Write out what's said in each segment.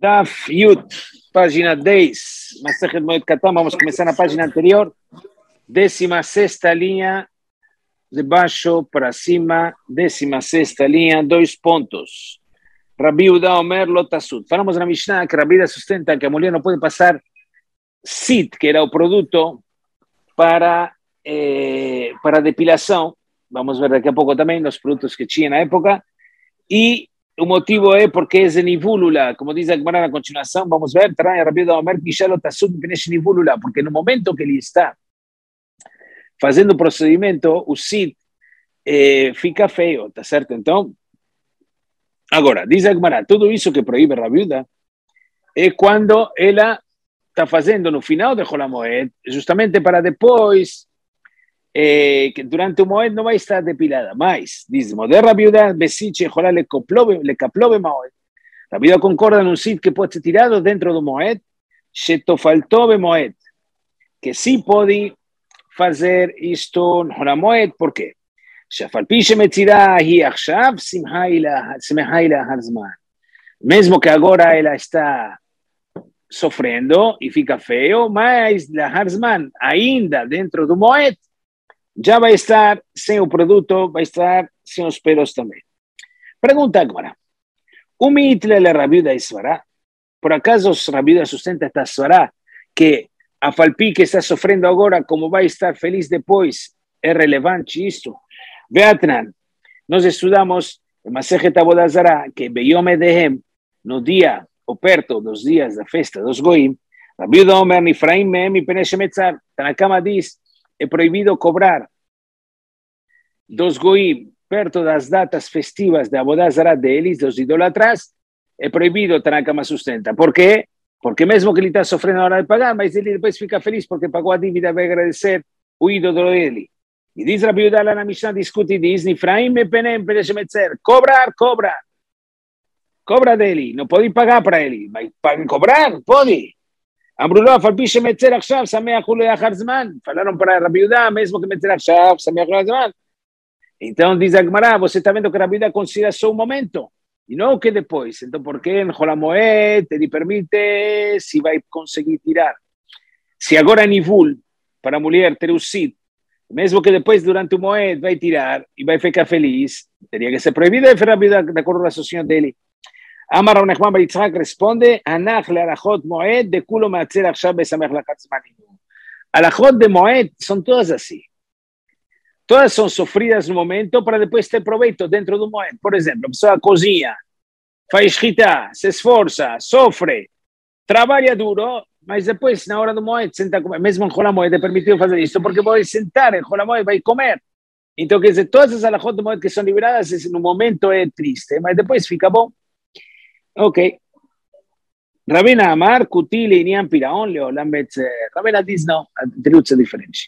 Taf Yud, página 10, Masechet Moed Katan, vamos a comenzar na página anterior, 16ª linha, de baixo para cima, 16ª linha, 2 pontos. Rabi Uda Omer Lotasud. Falamos na Mishnah que Rabi Uda sustenta que a mulher não pode passar sit, que era o produto para depilação. Vamos ver daqui a pouco também os produtos que tinha na época. E o motivo é porque é nivúlula, como diz a Gemara na continuação, vamos ver, trai Rabi Uda Omer Kishalo Tasud Penesh nivúlula, porque no momento que ele está fazendo o procedimento, o sit fica feio, tá certo? Então, agora, diz a Gemara, tudo isso que proíbe Rabi Uda é quando ela está fazendo no final de Chol HaMoed, justamente para depois, que durante o Moed não vai estar depilada. Mas, diz, Moder Rabi Uda, Besit Shecholá le capló Moed. Rabi Uda concorda num sit que pode ser tirado dentro do Moed, Shetofaltó Moed, que sim pode fazer isto no Chol HaMoed, por quê? שאף על פי שמצירה היא עכשיו, שמחה היא לאחר זמן. Mesmo que agora ela está sofrendo e fica feio, mas לאחר זמן, ainda dentro do moed, já vai estar sem o produto, vai estar sem os pelos também. Pergunta agora, o mitle le Rabi Uda Isvará, por acaso Rabi Uda sustenta esta Isvará, que a falpi que está sofrendo agora, como vai estar feliz depois, é relevante isto? Beatran, nós estudamos em Masechet Avodah Zarah que Beyom Edehem, no dia ou perto dos dias da festa dos Goim, Rabi Uda Omer Nifraim Mehem e Penesh Metzar, Tanakama diz, é proibido cobrar dos Goim perto das datas festivas de Avodah Zarah deles, dos idólatras, é proibido, Tanakama sustenta. Por quê? Porque mesmo que ele está sofrendo na hora de pagar, mas ele depois fica feliz porque pagou a dívida, vai agradecer o ídolo dele. E diz Rabi Uda lá na Mishnah, discute e diz, Nifraim me penem pereshemetzer, cobra dele, não pode pagar para ele, mas cobrar, pode. Amruló, afalpi shemetzer achshav, sameach hu leachar zman. Falaram para Rabi Uda, mesmo que metzer achshav, sameach hu leachar zman. Então diz a Gemara, você está vendo que Rabi Uda considera só um momento, e não que depois. Então por que em Chol HaMoed ele permite se vai conseguir tirar? Se agora é nivul para a mulher ter o sit, mesmo que depois, durante o Moed, vai tirar e vai ficar feliz, teria que ser proibido de Rabi Uda de acordo com a associação dele. Amar Rav Nachman bar Yitzhak responde, Anach le alachot Moed de kulo me'atzer achshav besamech lachat zmaninu. Alachot de Moed são todas assim. Todas são sofridas no momento para depois ter proveito dentro do Moed. Por exemplo, a pessoa cozinha, faz shchita, se esforça, sofre, trabalha duro, mas depois, na hora do Moed, senta a comer. Mesmo em Chol HaMoed é permitido fazer isso, porque vai sentar em Chol HaMoed, vai comer. Então, quer dizer, todas as alachot do Moed que são liberadas, no momento é triste, mas depois fica bom. Ok. Rabina Amar, Kuti, Leinian, Piraon, Leolam, Betzer. Rabina diz não, a tributos é diferente.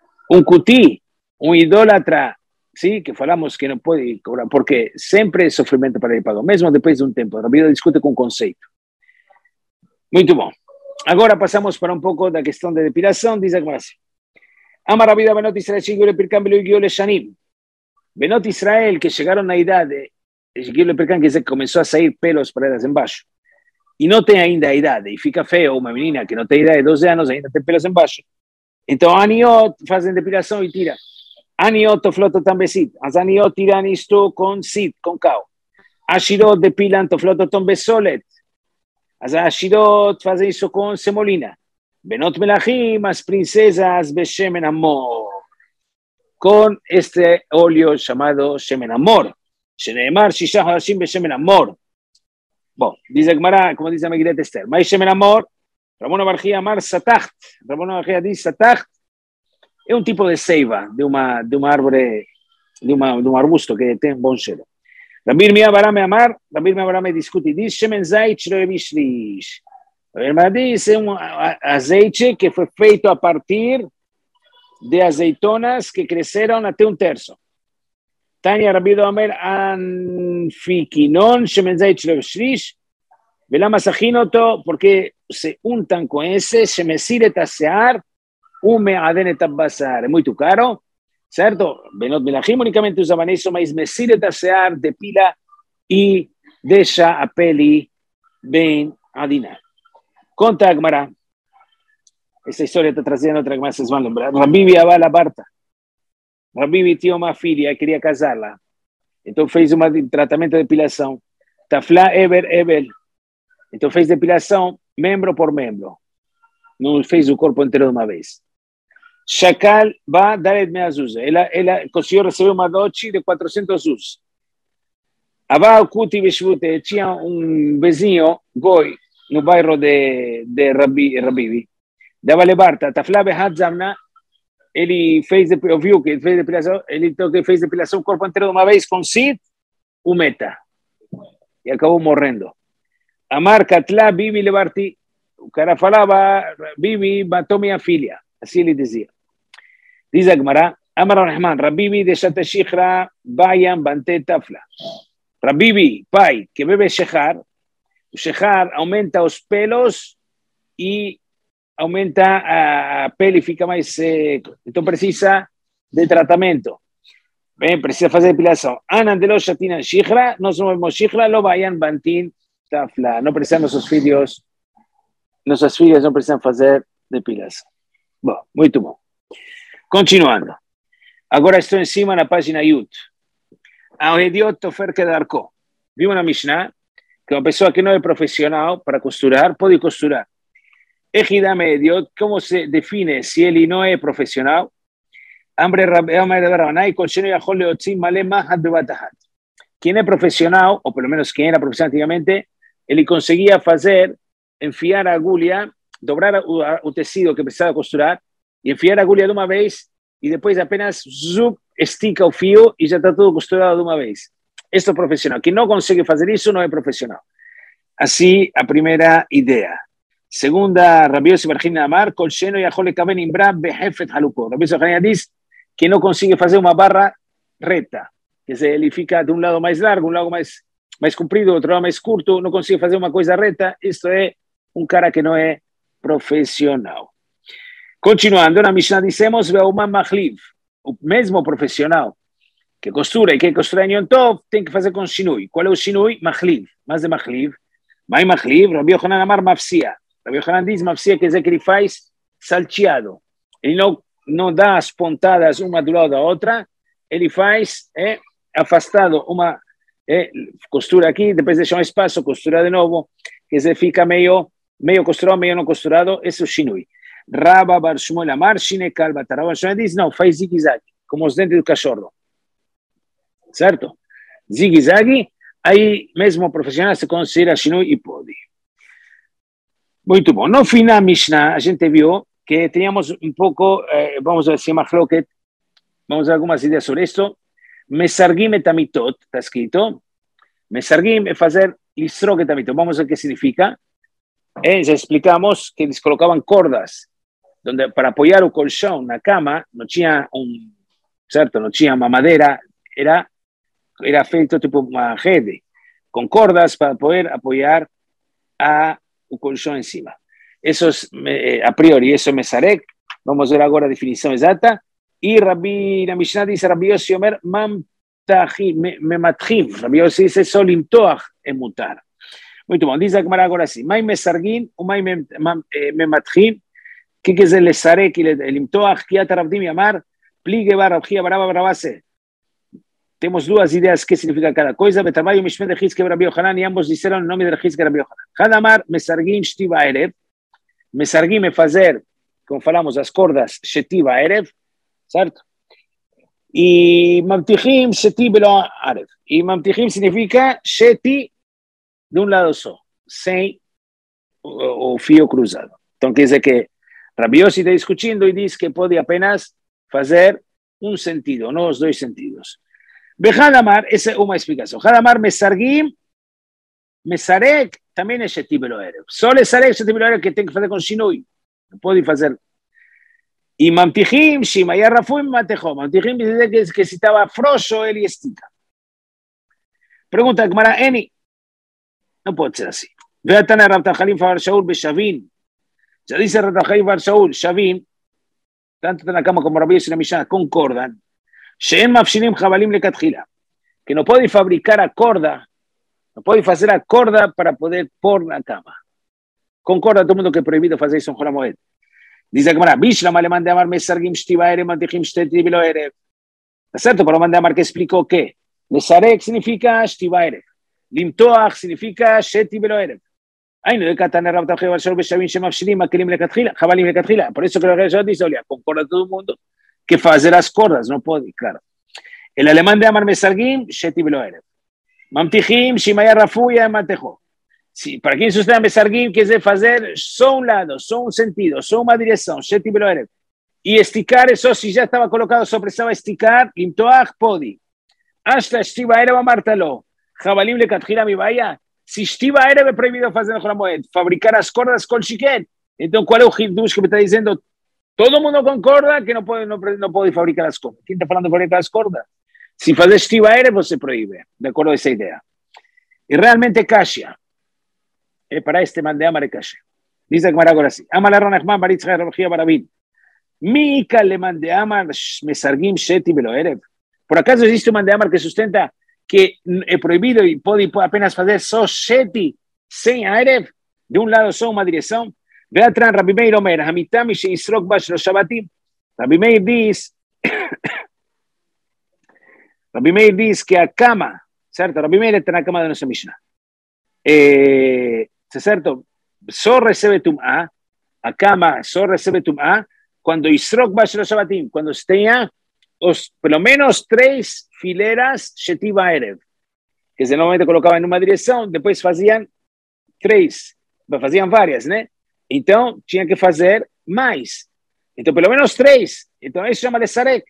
Kuti, idólatra, sim, que falamos que não pode cobrar, porque sempre é sofrimento para ele pagar, mesmo depois de um tempo. Rabina discute com conceito. Muito bom. Agora passamos para um pouco da questão da depilação, diz a Gemara assim. Amar Rabi Uda Benot Israel, Shegiu lePirkan velo Higiu leShanim. Benot Israel, que chegaram na idade, Shegiu lePirkan, quer dizer que começou a sair pelos para elas embaixo, e não tem ainda a idade, e fica feio, uma menina que não tem idade de 12 anos, ainda tem pelos embaixo. Então, Aniot fazem depilação e tira. Aniot toflototam besit. As Aniot tiram isto com sit, com cal. Ashirot depilam toflototam besolet. As Ashirot fazem isso com semolina. Benot Melachim, as princesas beshemen amor. Com este óleo chamado shemen amor. Sheneemar shisha hodashim beshemen amor. Bom, diz a Gemara, como diz a Megilat Esther. Mas shemen amor, Ramona Barjia amar satacht. Ramona Barjia diz satacht. É um tipo de seiva, de uma árvore, de um arbusto que tem bom cheiro. Rabbi Mia Barame Amar, Rabbi Mia Barame discute e diz, Shemen Zait Shelo Bishlish. Rabbi diz, é um azeite que foi feito a partir de azeitonas que cresceram até um terço. Tanya Rabbi Omer Anfikinon, Shemen Zait Shelo Bishlish, Velama Sachinoto, porque se untam com esse, Shemesiret Asear, Adenet Abbasar, é muito caro, certo? Benot Melachim unicamente usavam isso, mas Mesiret Asear depila e deixa a pele bem Adina. Conta Agmará. Esta historia está trazendo otra que más se van a lembrar. Rabibi avala Barta. Rabibi tinha uma filha, queria casá-la. Então fez um tratamento de depilação. Tafla Ebel. Então fez depilação membro por membro. Não fez o corpo inteiro de uma vez. Shakal va dar Dme Azuz. Ela conseguiu receber uma dote de 400 Azuz. Abba Kuti Beshvute tinha um vizinho, Goi, no bairro de Rabibi. Dava-lhe Barta. Tafla Behat Zamna. Ele ouviu que fez depilação, ele fez depilação o corpo inteiro de uma vez com Sid, o meta. E acabou morrendo. Amar Katla Bibi Lebarti. O cara falava, Bibi matou minha filha. Assim ele dizia. Diz a Gemara, Amar Rahman, Rabibi deixa-te Shikhra, Bayan Bante Tafla. Rabibi, pai, que bebe Shekhar, o Shekhar aumenta os pelos e aumenta a pele, fica mais seco. Então precisa de tratamento. Bem, precisa fazer depilação. Anan de los Shatina Shikhra, nós não vemos Shikhra, lo Bayan Bantin Tafla. Não precisam nossas filhas não precisam fazer depilação. Bom, muito bom. Continuando. Agora estou em cima na página Yud. Ao Hediot Tofer Kedarko. Viu na Mishnah que uma pessoa que não é profissional para costurar pode costurar. Ejidame Hediot, como se define se ele não é profissional? Quem é profissional, ou pelo menos quem era profissional antigamente, ele conseguia enfiar a agulha, dobrar o tecido que precisava costurar, e enfiar a agulha de uma vez, e depois apenas estica o fio e já está tudo costurado de uma vez. Este é profissional. Quem não consegue fazer isso não é profissional. Assim, a primeira ideia. Segunda, Rabbi Yossi Bar Hina Amar, Kol sheno yachol lekaven imbra behefet halukot. Rabbi Yossi Bar Hina diz que não consegue fazer uma barra reta, que ele fica de um lado mais largo, um lado mais comprido, outro lado mais curto, não consegue fazer uma coisa reta. Isto é um cara que não é profissional. Continuando, na Mishnah dizemos, Ve'uman Mahliv, o mesmo profissional que costura e que costura em Yom Tov, tem que fazer com Shinui. Qual é o Shinui? Mahliv. Mas de Mahliv. Mai Mahliv, Rabbi Yochanan Amar Mafsia. Rabbi Yochanan diz Mafsia, quer dizer que ele faz salteado. Ele não dá as pontadas uma do lado da outra, ele faz afastado uma costura aqui, depois deixa um espaço, costura de novo, quer dizer, fica meio costurado, meio não costurado, esse é o Shinui. Rabba Bar Shmuel Amar, Shine Kalbata. Rabba Shmuel diz, não, faz zigue-zague, como os dentes do cachorro. Certo? Zigue-zague, aí mesmo profissional se considera Shinui e pode. Muito bom. No final Mishnah, a gente viu que teníamos um pouco, vamos ver se Machloket, vamos ver algumas ideias sobre isso. Mesargim et amitot, está escrito. Mesargim é fazer lisrog et amitot. Vamos ver o que significa. Já explicamos que eles colocavam cordas donde, para apoiar o colchão na cama, não tinha certo? Não tinha uma madeira, era feito tipo uma rede, com cordas para poder apoiar o colchão em cima. Isso a priori, isso é mesarek. Vamos ver agora a definição exata. E na Mishnah diz, Rabbi Yossi Omer, mematchim. Rabbi Yossi diz, só limtoach é mutar. Muito bom. Diz a Gemara agora assim, mai mesargin ou mai mematchim. Que quer dizer lesarek e limtoach? Kiat Rabdim Yamar, pligue bar Rabchia baraba barabase. Temos duas ideias que significa cada coisa. Betrabalho Mishmet de Hizke Rabbi Yochanan, e ambos disseram o nome de Hizke Rabbi Yochanan. Hadamar mesargin shtiva erev. Mesargim é fazer, como falamos, as cordas shetiva erev, certo? E mamtichim sheti belo erev. E mamtichim significa sheti de um lado só, sem o fio cruzado. Então quer dizer que Rabbi Yossi está discutindo e diz que pode apenas fazer um sentido, não os dois sentidos. Hadamar, essa é uma explicação. Hadamar mesargim, mesarek, também é sheti belo erev. Só lesarek, sheti belo erev que tem que fazer com shinui. Não pode fazer. E mamtichim, shima, e arrafum matechom. Mamtichim diz que se estava frouxo, ele estica. Pergunta a Gemara, Eni. Não pode ser assim. Veatana Rav Tachalim Bar Shaul Beshavin. Já disse Rav Tachalim Bar Shaul, Shavin, tanto na cama como Rabbi Yossi na Mishnah, concordam. She'en mafshinim chavalim lekatchila. Que não pode fabricar a corda, não pode fazer a corda para poder pôr na cama. concorda todo mundo que é proibido fazer isso em Hol HaMoed. Diz a Gemara, Bishlam alemán de Amar Mesargim Shtiva Erev Mantechim Shteti Velo Erev. Tá certo? Para o alemán de Amar que explicou que Lesarek significa Shtiva Erev. Limtoach significa Shteti Velo Erev. Aí no de Kataner Rav Tavchei Balshor Beshavim Shemavshilim Akelim Lekatchila, Javalim Lekatchila. Por isso que o Rejot diz, olha, concorda todo mundo que fazer as cordas, não pode, claro. El alemán de Amar Mesargim Shteti Velo Erev. Mamtichim Shimaya Rafuya Mantejo. Sí, para quem sustenta Mesargim, quer dizer fazer só um lado, só um sentido, só uma direção, Shetty Velo Erev. E esticar, isso se já estava colocado, só precisava esticar, Limtoach pode. Hasta Shtiva Erev amartalo. Javalim lekatchila mi vaya. Se Shtiva Erev é proibido fazer no Hol HaMoed, fabricar as cordas com chiquet. Então qual é o Hidush que me está dizendo? Todo mundo concorda que não pode fabricar as cordas. Quem está falando de fabricar as cordas? Se fazer Shtiva Erev, você proíbe, de acordo com essa ideia. E realmente Kashia. Para este man de Amar e Kashe. Dice a Gemara agora assim. Amar Aron Achman Baritz Chai Rabchia Barabin. Mika le man de Amar Mesargim Shetty Velo Erev. Por acaso existe um man de Amar que sustenta que é proibido e pode apenas fazer só Shetty sem Erev? De um lado só uma direção? Veatran Rabbi Meir Omer, Hamitami Sheisrok Bash Lo Shabbatim. Rabbi Meir diz que a cama, certo? Rabbi Meir está na cama da nossa Mishnah. ¿Cierto? Só recebe tum'a, a cama só recebe tum'a quando Isrok Bash Lo Shabbatim, quando tenha pelo menos 3 fileiras Shetiva Erev, que normalmente colocavam em uma direção, depois faziam 3, faziam várias, né? Então tinha que fazer mais. Então pelo menos 3. Então isso chama Lesarek.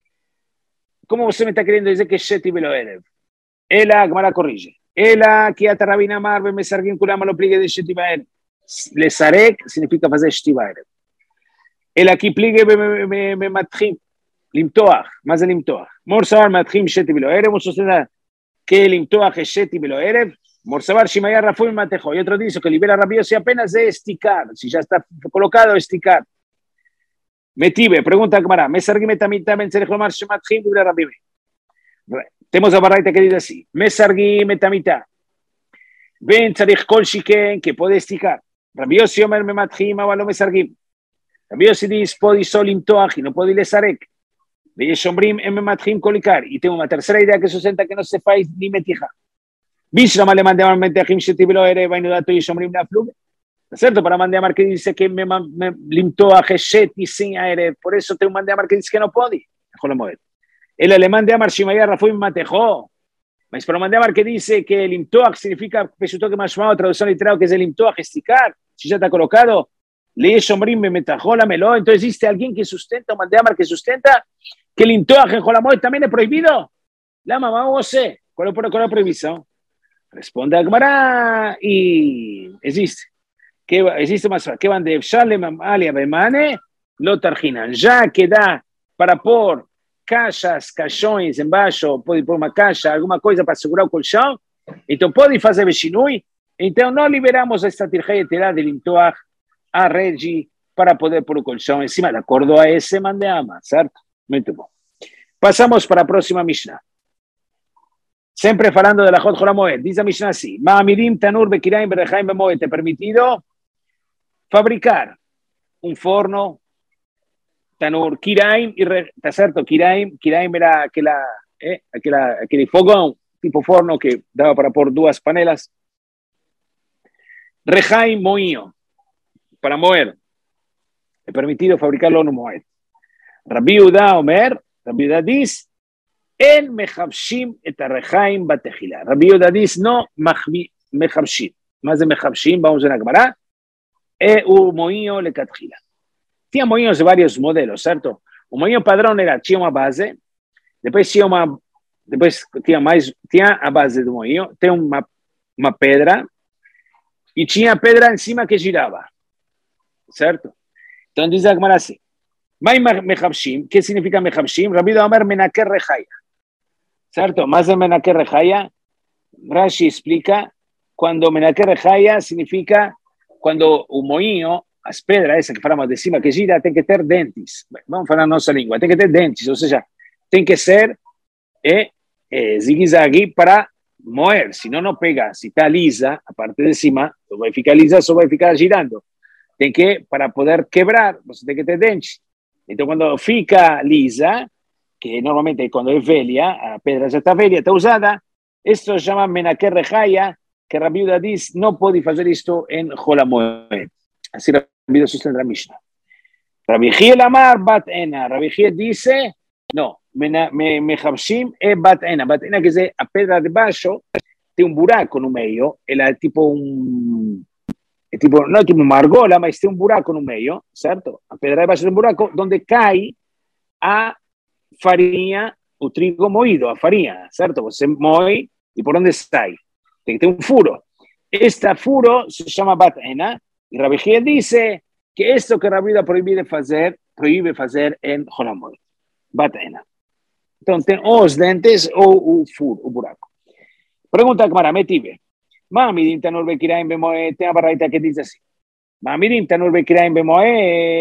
Como você me está querendo dizer que é Shetiva Erev? Ela, a Gemara corrige. Ela que a Tarabina Mar me Mesargim Kulam lo pligue de Shetiva Erev. Lesarek significa fazer Shetiva Erev. Ela que pligue me matchim limtoach, mas é limtoach. Morsavar matchim Shetiva Erev, vamos sostener que limtoach é Shetiva Erev. Morsavar Shimaya Rafuim Matejo. E outro diz que libera Rabbi Yossi apenas é esticar, se já está colocado esticar. Metive, pergunta a Gemara, Mesargim etamita ben tzerich lomar shematchim libera Rabbi Meir. Temos a baraita que diz assim, Mesargim etamita, ben tzarich kol shiken, que pode esticar. Rabbi Yossi omer me matchim, aber lo mesargim. Rabbi Yossi diz, pode só limtoach, não pode lesarek. Veyesh omrim em me matchim kolikar. E tem uma terceira ideia que sustenta que não se faz nem metija. Bishlam alemán de Amar metechim Shetty Velo Erev, vai no dato Yesh omrim na fluga. Certo? Para man de Amar que diz que me limtoach é Shetty sem Erev. Por isso tem um man de Amar que diz que não pode. Hol HaMoed. El alemán de Amar Shimaya Rafuim Matejo. Mas para o man de Amar que diz que el limtoach significa, pesutó que más llamado, traducción literal, que es el limtoach, esticar, si ya está colocado, le shomrim me metajola melo. Entonces existe alguien que sustenta, un man de Amar que sustenta, que el limtoach en Hol HaMoed también es prohibido. La mamá, vos sé, ¿cuál es la prohibición? Responde a Gemara y existe. Existe más, que van de Shalem Alia Bemane, lo targinan. Ya queda para por caixas, caixões embaixo, pode pôr uma caixa, alguma coisa para segurar o colchão, então pode fazer bechinui, então não liberamos esta tirjeitera de limtoach a regi para poder pôr o colchão em cima, de acordo a esse man de Amar, certo? Muito bom. Passamos para a próxima Mishnah. Sempre falando de la Hol HaMoed, diz a Mishnah assim, Ma'amidim tanur bekiraim berechaim bemoed, é permitido fabricar um forno, Tanur, Kiraim, está certo, Kiraim era aquele fogão, tipo forno que dava para pôr 2 panelas. Rehaim, moinho, para moer. É permitido fabricarlo no moed. Rabbi Yehuda Omer, Rabbi Yehuda diz, en mechabshim et rehaim batechila. Rabbi Yehuda diz, no mechabshim. Mas de mechabshim, vamos ver na Gemara, é o moinho lekatchila. Tinha moinhos de vários modelos, certo? O moinho padrão tinha uma base, depois tinha a base do moinho, tem uma pedra, e tinha a pedra em cima que girava, certo? Então diz a Gemara assim, Mai mechabshim, que significa mechabshim? Rabbi Yehuda Omer menaker rechaya, certo? Mas menaker rechaya, Rashi explica, quando menaker rechaya significa quando o moinho, as pedras, essa que falamos de cima que gira, tem que ter dentes. Vamos falar na nossa língua. Tem que ter dentes, ou seja, tem que ser zigue-zague para moer, si no, no pega. Si está lisa, aparte de encima, só vai ficar lisa, só vai ficar girando. Tem que, para poder quebrar, você tem que ter dentes. Então, quando fica lisa, que normalmente quando é velha, a pedra já está velha, está usada, isso se chama menaker rejaya, que Rabbi Yehuda diz, não pode fazer isto em Chol HaMoed. Assim Rabbi Yehuda sustenta a Mishnah. Rabbi Hiel Amar bat ena. Rabbi Hiel dice, no, mechabshim é bat ena. Bat ena quer dizer, a pedra de baixo tem buraco no meio, ela é tipo não é tipo uma argola, mas tem buraco no meio, certo? A pedra de baixo tem buraco, onde cai a farinha, o trigo moído, a farinha, certo? Você moe e por onde sai? Tem que ter furo. Este furo se chama bat ena, e Rabbi Hiel dice que esto que Rabbi Yehuda proíbe fazer em Chol HaMoed. Bat ena. Então, tem os dentes ou o furo, o buraco. Pergunta a Gemara, metive. Ma'amidim tanur bekiraim bemoed, tem a barraita que diz assim. Ma'amidim tanur bekiraim bemoed,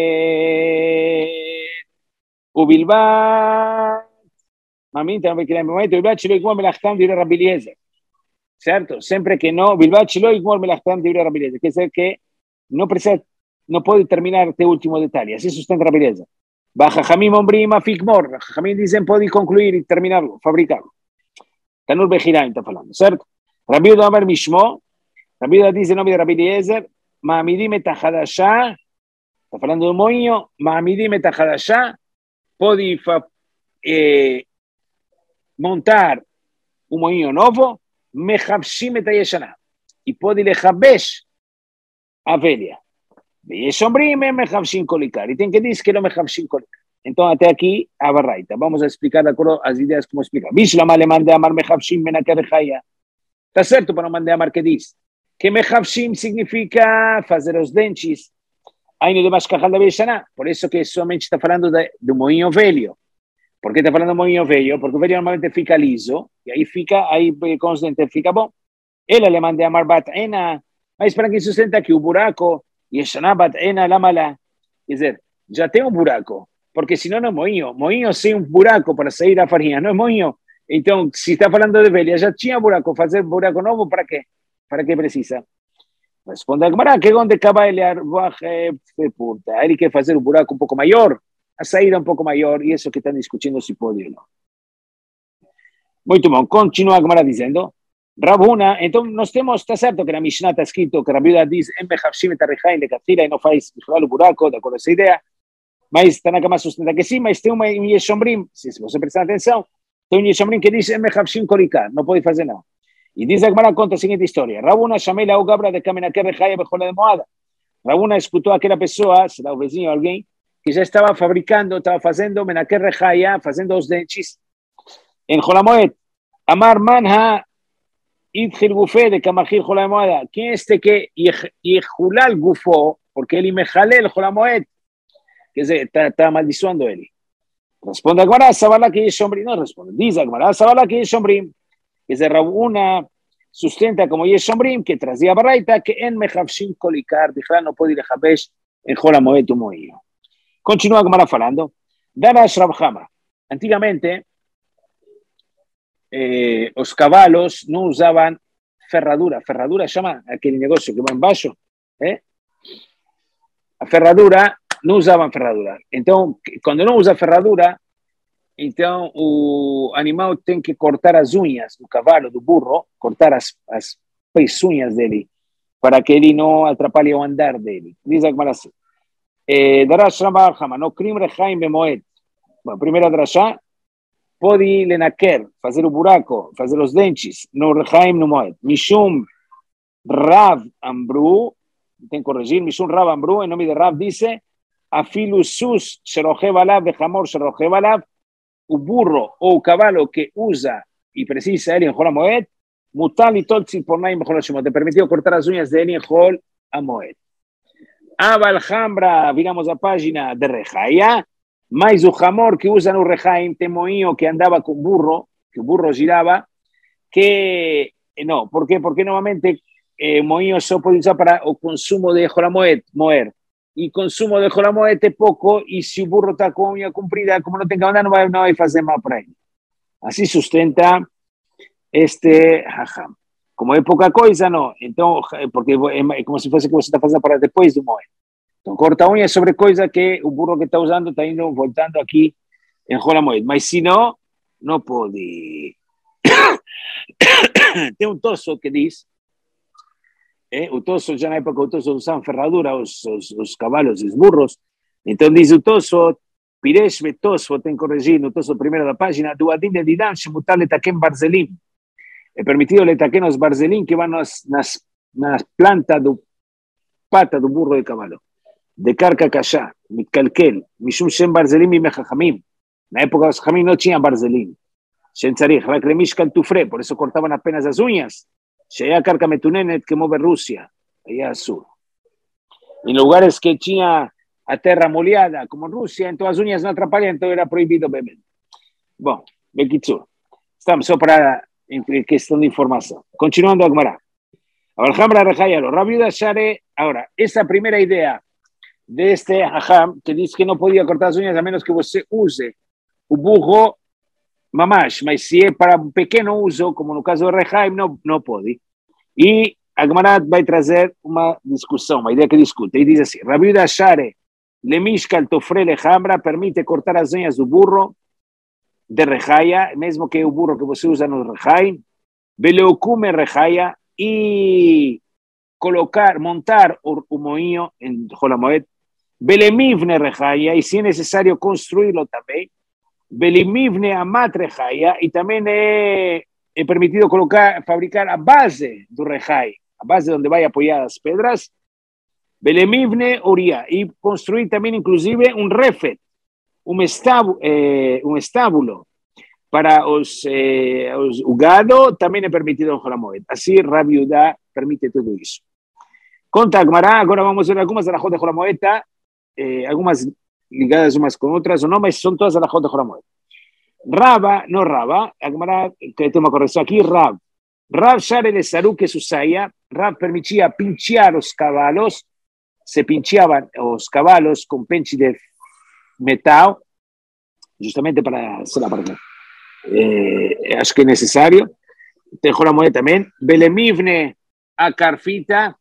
ubilbat. Ma'amidim tanur bekiraim bemoed, ubilbat shelo yigmor melachtam divrei Rabbi Eliezer. Certo? Sempre que no, ubilbat shelo yigmor melachtam divrei Rabbi Eliezer. Quer dizer que no puede terminar este último detalle. Así sustenta Rabbi Eliezer. Jajamim ombrim afik mor. Jajamim dicen puede concluir y terminarlo, fabricarlo. Tanur Bejiraim está hablando, ¿cierto? Rabbi Yehuda Amar Mishmo. Rabbi Yehuda dice en nombre de Rabbi Eliezer, Ma'amidim et hachadashá, está hablando de un moño, Ma'amidim et hachadashá, puede montar un moño nuevo, Mechabshim et hayeshaná, y puede lechabesh a velha. ויש אומרים, הם מחבשים כל עיקר. Y tienen que decir que no מחבשים כל עיקר. Entonces, hasta aquí, a barraita. Vamos a explicar de acuerdo a las ideas como explica. Bishlama le mande a amar מחבשים menaker rejaya. Está certo para no mandar a amar que dice. Que מחבשים significa fazer os dentes. Aí no demás cajal da Bellana. Por eso que solamente está hablando de un moinho velho. ¿Por qué está hablando de un moinho velho? Porque o velho normalmente fica liso. Y ahí con os dentes fica bom. Él le mande a amar bat ena. Mas para que sustenta que o buraco y Yeshaná bat ena la mala, es decir, ya tengo un buraco, porque si no, no es moinho sin un buraco para salir a farinha, no es moinho. Entonces, si está hablando de velha, ya tinha buraco, hacer buraco nuevo, ¿para qué? ¿Para qué precisa? Responde a Gemara, que donde acaba el arbaje puta, hay que hacer un buraco un poco mayor, a saída un poco mayor, y eso que están discutiendo si puede o no. Muy bien, continúa Gemara diciendo, Rabuna, entonces nos tenemos, está cierto que la Mishnah está escrito que Rabbi Yehuda dice, en Mechavshim et Arrejaim de Katila y no faz el buraco, de acuerdo a esa idea, mas Tanaka más sustenta que sí, mas tem un Yeshombrim, si você prestar atención, tem un Yeshombrim que dice, en Mechavshim Korika, no puede hacer nada. Y dice Gemara conta la siguiente historia, Rabuna Shamela o Gabra de Kamenaker Rejaya Bejola de Moada. Rabuna escutó a aquella persona, será un vecino o alguien, que ya estaba fabricando, estaba haciendo Menaker Rejaya, haciendo los dentes en Chol HaMoed. Amar Manha Idhil Gufé de Kamachil Chol HaMoed. ¿Quién es este que Yehulal Gufo? Porque él Mejalel Chol HaMoed. Que está maldiciendo él. Responde a Gemara, Sabala que Yeshombrim. No responde. Dice a Gemara, Sabala que Yeshombrim. Que se Rabuna sustenta como Yeshombrim, que trazía barraita, que en Mechavshim Kolikar, dijera no puede ir a Jabesh en Chol HaMoed tu moído. Continúa Gemara falando. Darash Rabhama. Antiguamente, los caballos no usaban ferradura. Ferradura llama aquel negocio que va en baixo. A ferradura, no usaban ferradura. Entonces, cuando no usa ferradura, entonces el animal tiene que cortar las uñas del caballo, del burro, cortar las pezuñas de él, para que él no atrapalhe o andar de él. Dice que así. Darash Rabhama, no krim rejaim bemoed. Bueno, primero Drashá. Pode lenaker, fazer o buraco, fazer os dentes, no rejaim no moed. Mishum Rav Ambru, tem que corrigir, Mishum Rav Ambru, em nome de Rav, dice, afilu sus sherochev alav vechamor sherochev alav, o burro ou o cavalo que usa e precisa ele em Chol HaMoed, mutal e tol tzilponaim bechol hashemot, te permitiu cortar as unhas dele em Chol HaMoed. Aval Hambra, viramos a página de Rejaya, mas o jamor que usa no Rejaim, tem moinho que andava com burro, que o burro girava, que no, ¿por qué? Porque normalmente moinho só pode usar para o consumo de Chol HaMoed, moer. E consumo de Chol HaMoed é pouco, e se o burro está com unha comprida, como não tem que andar, não vai fazer mal para ele. Assim sustenta jajam. Como es poca cosa, no. Entonces, porque es como si fuese que você está fazendo para después de moed. Entonces, corta uñas sobre cosa que el burro que está usando está indo, voltando aquí en Jola Moed. Mas si no, no puede. Tem un toso que dice, o toso ya na época o toso usaban ferradura, os cavalos, os burros. Então diz o toso, Piresh Betoso, tem corrigido, o toso primeiro da página, do Adin de Didan, Shemutar Letaken Barzelim. É permitido letaken os barzelim que van nas plantas do pata do burro de cavalo. De carca cachá, mitkalkel, mishum shem barzelim y mejajamim. Na época los jamim no tinham barzelim. Shen tzarich, rak lemishkan tufre, por eso cortaban apenas las uñas. Shea carca metunenet que mueve Rusia, allá al sur. En lugares que tinha a terra molhada, como en Rusia, entonces las uñas no atrapalhaban, entonces era prohibido beber. Bom, Bekitzur, estamos só para cuestión de información. Continuando a Gemara. Abraham Rejayalo, Rabiuda Share. Ahora, esa primera idea de este hajam que dice que no podía cortar las uñas a menos que usted use un burro mamash, mas si es para un pequeño uso, como en el caso de Rehaim, no puede. Y Agmarat va a traer una discusión, una idea que discute, y dice así, Rabiuda Share, le mishka el tofre lejambra, permite cortar las uñas del burro de Rejaya, mismo que el burro que usted usa en el Rehaim, Beleukume Rejaya, y montar un moinho en Jolamoed, Belemivne Rejaya, y si es necesario construirlo también, Belemivne Amat Rejaya, y también he permitido fabricar a base de Rejay, a base donde vaya apoyadas pedras, Belemivne Oria, y construir también inclusive un refet, un estábulo, para los gado también he permitido en Jolamoed. Así Rabbi Udá permite todo eso. Conta Agmará, ahora vamos a ver algunas alajot de Jolamoed, algunas ligadas unas con otras o no, pero son todas alajot de Jolamoed. Raba, no Raba, Agmará, que tengo correcto aquí, Rab Share de Sarú que Susaya, Rab permitía pinchear los caballos, se pincheaban los caballos con penchi de metal, justamente para hacer la parte. Acho que es necesario. Dejó la moneda también. Belemivne a carfita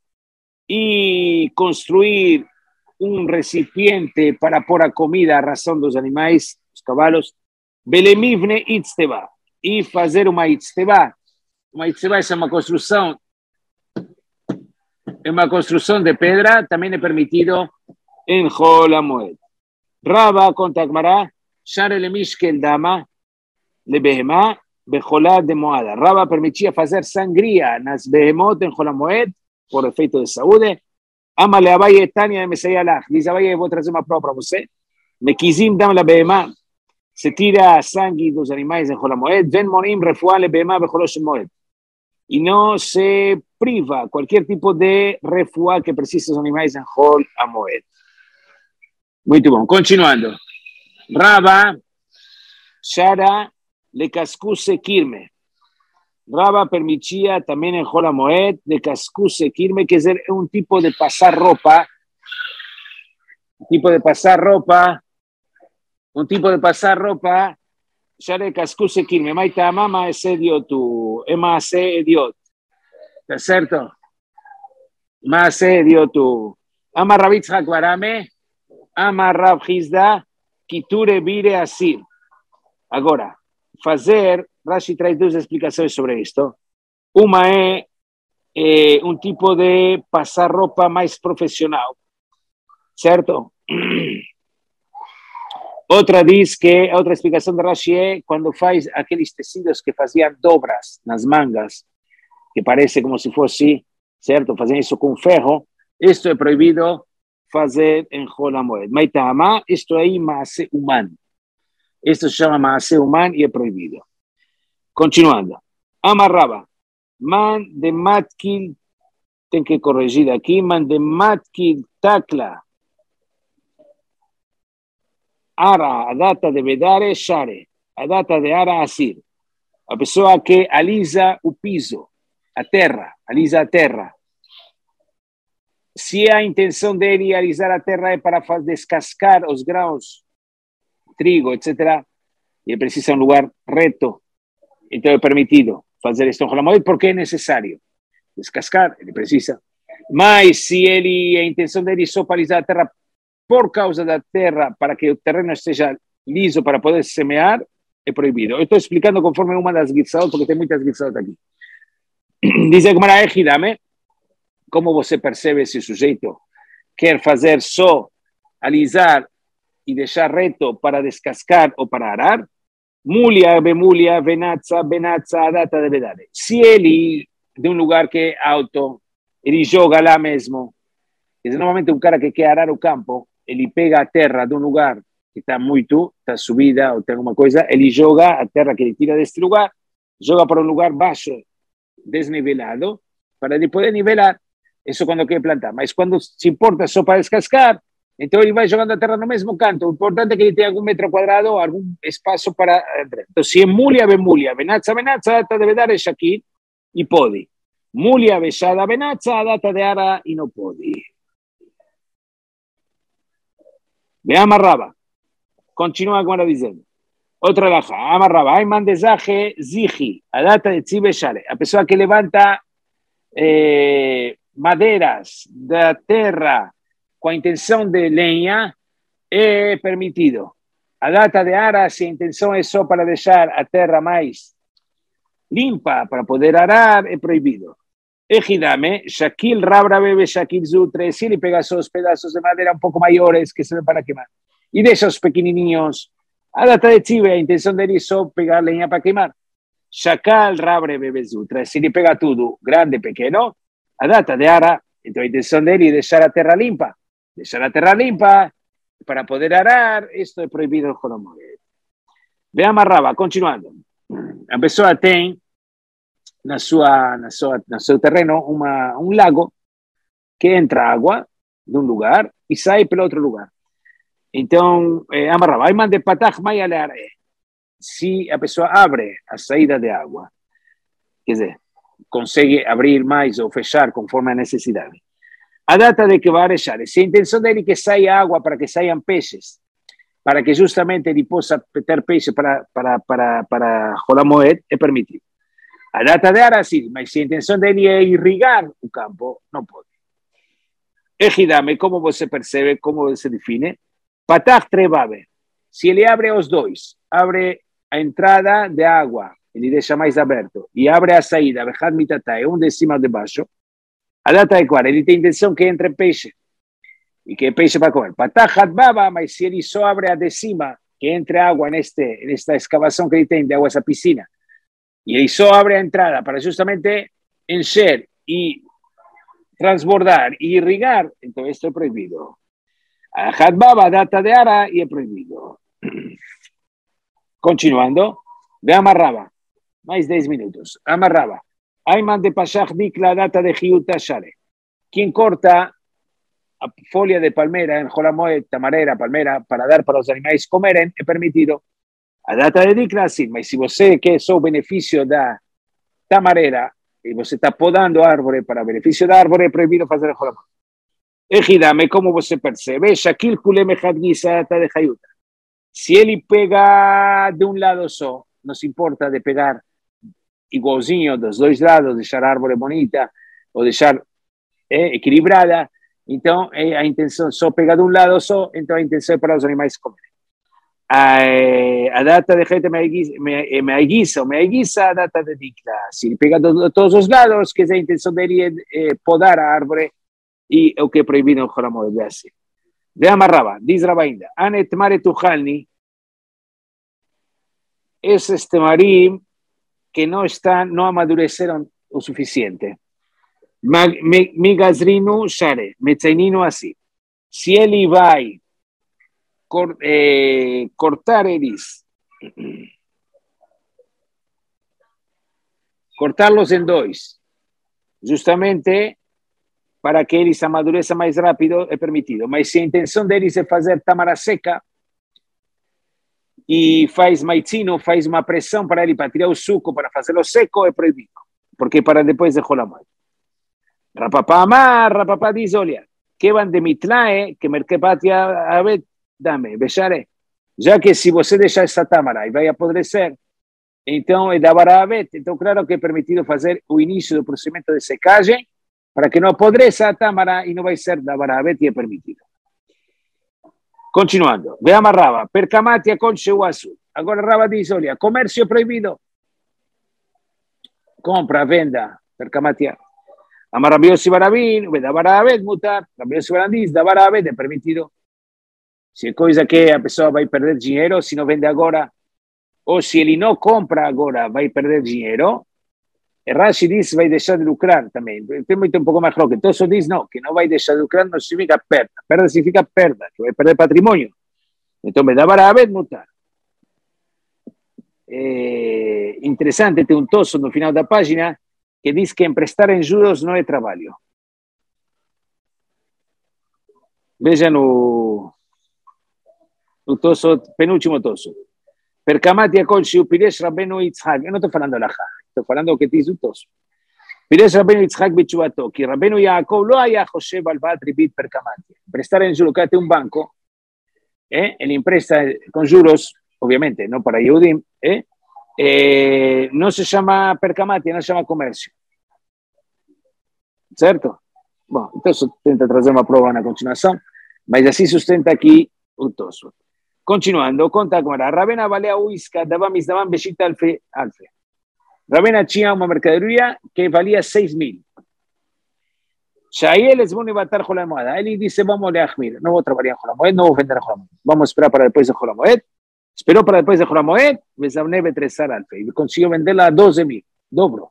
y construir un recipiente para pôr comida a razón de los animales, los caballos. Belemivne itzteba y hacer una itzteba. Uma itzteba es una construcción de pedra, también es permitido en Jolamoed. Raba contra Agmará, Share le mishkel dama, le behemá, bejolá de moada. Raba permitía hacer sangría nas behemot en Jolamoed, por efecto de saúde. Ama le abaye Tania de Mesayalach. Dice abaye, voy a traer una prueba para usted. Me quizim dam la behemá. Se tira sangre de los animales en Jolamoed. Ven monim refuá le behemá bejolosh moed. Y no se priva cualquier tipo de refuá que precisen los animales en Jolamoed. Muy bien, continuando. Raba, Shara, le cascuse kirme. Raba permitía también en Jolamoed de cascuse kirme, que es un tipo de pasar ropa, Shara cascuse kirme. Maita mama es ediotu, ema se ediot. ¿Está cierto? Ma se ediotu. Ama Rabitzhak Barame, ama Rab Hizda, Kiture vire asir. Agora, Rashi trae dos explicaciones sobre esto. Una es un tipo de pasar ropa más profesional, ¿cierto? Otra explicación de Rashi es cuando faz aquellos tecidos que hacían dobras nas mangas, que parece como si fuese, ¿cierto? Hacían eso con ferro. Esto es prohibido hacer en Jolamoed. Maitama, esto ahí maase humano. Esto se llama maase humano y es prohibido. Continuando. Amarraba. Man de matkil, tengo que corregir aquí, man de matkil takla. Ara, a data de vedare, share. A data de ara, asir. A pessoa que alisa o piso, a terra. Se a intenção dele alisar a terra é para descascar os grãos, trigo, etc., e precisa um lugar reto, então é permitido fazer isto em Holamoed porque é necessário. Descascar, ele precisa. Mas se a intenção dele é só palizar a terra por causa da terra, para que o terreno esteja liso para poder semear, é proibido. Eu estou explicando conforme uma das Gitzot, porque tem muitas Gitzot aqui. Diz a Gemara Ejidame, como você percebe se o sujeito quer fazer só alisar e deixar reto para descascar ou para arar? Mulia, bemulia, benatza, benatza, data de vedade. Se ele, de um lugar que é alto, ele joga lá mesmo, e normalmente um cara que quer arar o campo, ele pega a terra de um lugar que está subida ou tem alguma coisa, ele joga a terra que ele tira deste lugar, joga para um lugar baixo, desnivelado, para ele poder nivelar. Isso quando quer plantar. Mas quando se importa só para descascar, então ele vai jogando a terra no mesmo canto. O importante é que ele tenha algum metro quadrado, algum espaço para... Então, se é mulia, bemulia, benatza, benatza, a data de vedar é shakir e pode. Mulia, bechada, benatza, a data de ara e não pode. Ve amarraba. Continua agora dizendo. Outra laja. Amarraba. Hay mandezaje zigi. A data de tzibe share. A pessoa que levanta madeiras da terra com a intenção de lenha é permitido. A data de ara, se a intenção é só para deixar a terra mais limpa para poder arar, é proibido. Ejidame, Shakil Rabra bebe Shakil Zutre, se ele pega só os pedaços de madeira um pouco maiores que servem para queimar e deixa os pequenininhos, a data de Tzibe, a intenção dele é só pegar lenha para queimar. Shakal Rabra bebe Zutre, se ele pega tudo, grande, pequeno, a data de ara, então a intenção dele é deixar a terra limpa. Deixar a terra limpa para poder arar, isto é proibido no Holomoed. Ve amarraba, continuando. A pessoa tem no seu terreno um lago que entra água de um lugar e sai pelo outro lugar. Então, amarraba. Aí mande patach maialear. Se a pessoa abre a saída de água, quer dizer, consegue abrir mais ou fechar conforme a necessidade. A data de que vai deixar, se a intenção dele é que saia água para que saiam peixes, para que justamente ele possa ter peixe para Holomoed, é permitido. A data de ara, sim, mas se a intenção dele é irrigar o campo, não pode. Ejidame, como você percebe, como você define? Patach trebabe. Se ele abre os dois, abre a entrada de água, ele deixa mais aberto, e abre a saída, bechad mitatai, de cima de baixo, a data é qual? Ele tem intenção que entre peixe, e que é peixe para comer. Patach baba, mas se ele só abre a de cima, que entre água nesta escavação que ele tem de água, essa piscina, e ele só abre a entrada para justamente encher e transbordar e irrigar, então isto é proibido. A Hadbaba, data de ara, e é proibido. Continuando, ve amarraba, mais 10 minutos. Amarraba. Ayman de Pashach Dikla, data de Hiuta Share. Quien corta a folha de palmera en Holomoed, tamarera, palmera, para dar para os animais comerem, é permitido. A data de Dikla, sim, mas se você quer só o benefício da tamarera e você está podando a árvore para benefício da árvore, é proibido fazer Holomoed. Ejidame, como você percebe, Shakil Kulem Hadgisa, data de Hayuta. Se ele pega de um lado só, não se importa de pegar igualzinho dos dois lados, deixar a árvore bonita ou deixar equilibrada, então a intenção só pegar de um lado só, então a intenção é para os animais comerem. A data de gente me aiguisa ou me aiguisa, a data de dicta. Se ele pega de todos os lados, que a intenção dele é podar a árvore e o que é proibido no Holomoed, é assim. Ve amarraba, diz Raba ainda, Anet mare tuhalni, esses temarim que não amadureceram o suficiente. Migazrinu share, metzaininu assim. Se ele vai cortar eles, cortá-los em dois, justamente para que eles amadureçam mais rápido, é permitido. Mas se a intenção deles é fazer tamara seca, e faz maitzino, faz uma pressão para ele, para tirar o suco, para fazê-lo seco, é proibido. Porque para depois de Holomoed. Rapapá amar, rapapá diz, olha, que van de mitlae, que merkepatia abet, dame, bechare. Já que se você deixar essa tâmara e vai apodrecer, Então, é da Barabet. Então, claro que é permitido fazer o início do procedimento de secagem para que não apodreça a tâmara e não vai ser da Barabet e é permitido. Continuando, veamos a Rava. Percamati a colche o azul. Agora Rava diz, olha, comércio proibido. Compra, venda, percamatia. Amarrabiosi barabin, da Barabet mutar. Rabiosi barandis, da Barabet é permitido. Se é coisa que a pessoa vai perder dinheiro se não vende agora, ou se ele não compra agora, vai perder dinheiro. Rashi diz vai deixar de lucrar também. Tem muito um pouco mais claro que Tosso diz não, que não vai deixar de lucrar não significa perda. Perda significa perda, que vai perder patrimônio. Então, me dá Barabet mutar. Interessante, tem um Tosso no final da página que diz que emprestar em juros não é trabalho. Veja no Tosso, penúltimo Tosso. Percamati a colche o Piresh Rabbeinu Yitzhak. Eu não estou falando alajá, estou falando o que diz o Tosso. Piresh Rabbeinu Yitzhak בתשובתו, כי רבנו יעקב לא היה חושב הלוואת ריבית percamati. Prestar en juros, que un banco, él empresta con juros, obviamente, no para Yehudim, no se llama percamati, no se llama comercio. Certo? Bom, então tenta trazer uma prova na continuação, mas assim sustenta aqui o Tosso. Continuando, conta como era. Rabena valea uisca, dava misdaban beshita alfe. Rabena tinha uma mercadoria que valia 6.000. Shael es bueno batar con la moeda. Él dice, vamos a leachmir. No voy a trabajar con la moeda, no voy a vender con la moeda. Vamos a esperar para después de con la moeda. Esperó para después de con la moeda, besabne betresar alfe. Y consiguió venderla a 12.000. Dobro.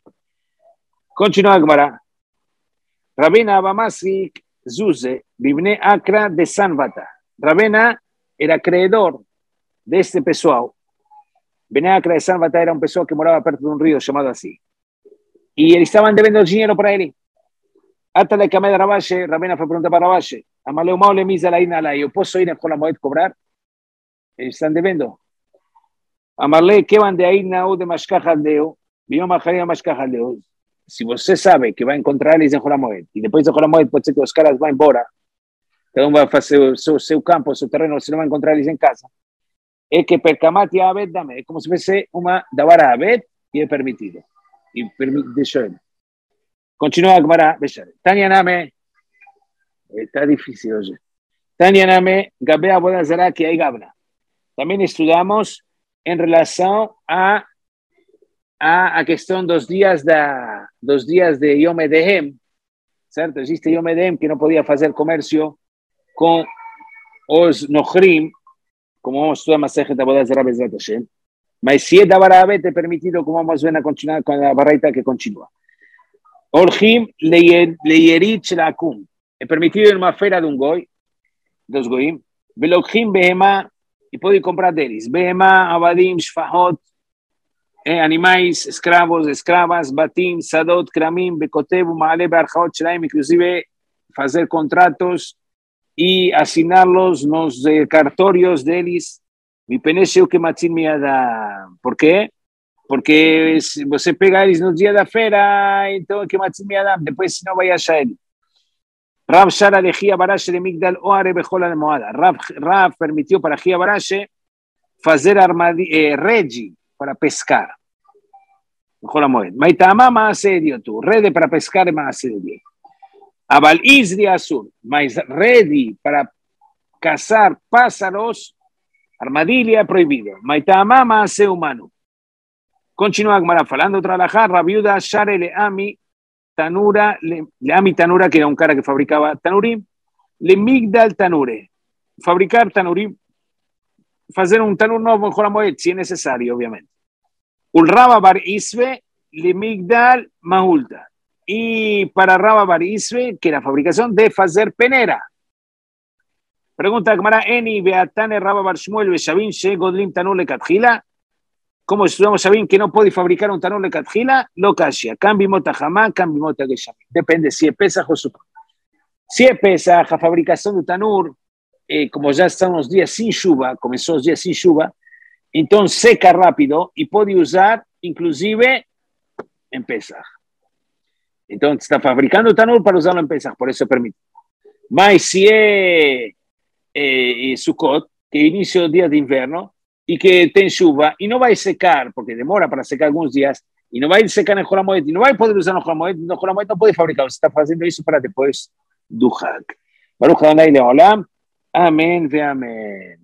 Continúa Gemara. Rabena Abamasik Zuze, Bibne Akra de Sanvata. Rabena era acreedor de este pessoal. Bibne Akra de Sanvata era un pessoal que moraba perto de un río llamado así. Y estaban debiendo dinero para él. Hasta la cama de Rabache, Rabena fue preguntar para Rabache. Amaleu Mao le misa la ina la. Yo puedo ir con la moed cobrar. Están debiendo. Amarle que van de ahí nao de Mashkajaldeo. Vio Majaria Mashkajaldeo. Si você sabe que vai encontrar eles em Jolamoed, e depois de Jolamoed pode ser que os caras vão embora, cada um vai fazer o seu campo, o seu terreno, você não vai encontrar eles em casa, é que percamati a abed dame, é como se fosse uma davara a abed e é permitido. E deixa ele. Continua a Gemara, deixa ele. Tanya Name, está difícil hoje. Tanya Name, Gabe Abodazara, que aí Gabna. Também estudamos em relação a questão dos dias de Yom Edehem, certo? Existe Yom Edehem que não podia fazer comércio com os Nochrim, como vamos estudar Masechet Avodat Zarah Bezrat Hashem, mas se é da Barabet é permitido, como vamos ver continuar com a barreita que continua. Orchim leyerit shelakum, é permitido em uma feira de um goi, dos goim, velochim behema, e pode comprar deles, behema, avadim, shfahot, animais, escravos, escravas, batim, sadot, kramim, bekotev, maale, bearchaot, shelaim, inclusive fazer contratos e assinarlos nos cartórios deles. Me penece o que matin miada. Por quê? Porque se você pega eles no dia da feira, então que matin miada, depois não vai achar ele. Rav Shara de Gia Barashe de Migdal Oare Bejola de Moada. Rav permitiu para Gia Barashe fazer regi para pescar. Mejor la moed. Maitama más tu rede para pescar es más serio. Abal Isri Azul, mais redi para cazar pájaros, armadilha prohibido. Maitama más humano. Continúa Gemara falando otra alajá, Rabiuda Share Leami Tanura, Leami Tanura, que era un cara que fabricaba tanurim, le Migdal Tanure. Fabricar tanurim, hacer un tanur nuevo mejor la moed, si es necesario, obviamente. Ulraba Bar Isve, le Migdal Mahulta. Y para Raba Bar Isve, que la fabricación de hacer penera. Pregunta Gemara, Eni Beatane Raba Bar Shmuel Beshavin She Godlim Tanur Le Katjila. ¿Cómo estudiamos Shavin que no puede fabricar un Tanur Le Katjila? Lo cashia. Cambi mota jamá, cambi mota que Shavin. Depende si es Pesaj o su. Si es Pesaj, la fabricación de Tanur, como ya están los días sin lluvia, comenzó los días sin lluvia, entonces seca rápido y puede usar inclusive en Pesaj. Entonces está fabricando Tanur para usarlo en Pesaj, por eso permite. Mas si es Sukkot, que inicia los días de invierno, y que ten chuva y no va a secar, porque demora para secar algunos días, y no va a ir secar en el Jolamoed, y no va a poder usar en el Jolamoed, no puede fabricar, se está haciendo eso para después du Hag. Baruch Adonai Leolam, amén ve amén.